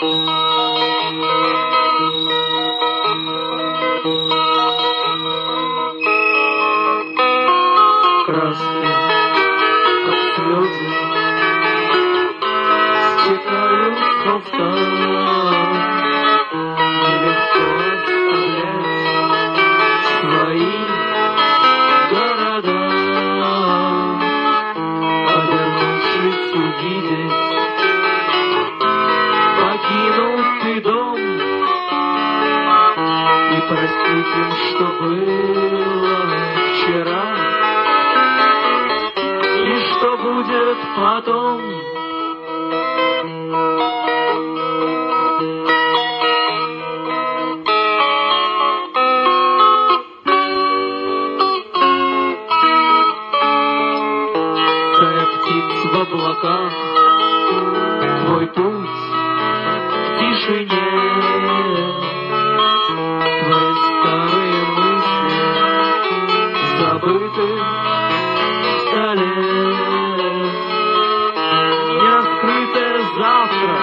Краски, как слезы, стекают с холста. Нелегко оставлять свои города. Обернувшись, увидеть покинутый дом и простить им, что было вчера. Что будет потом? Такая птица в облаках, твой путь в тишине, твои старые мысли забыты в столе. Завтра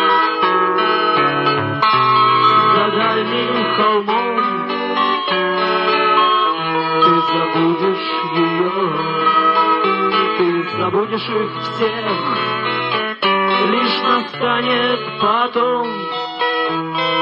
за дальним холмом ты забудешь ее, ты забудешь их всех, лишь настанет потом.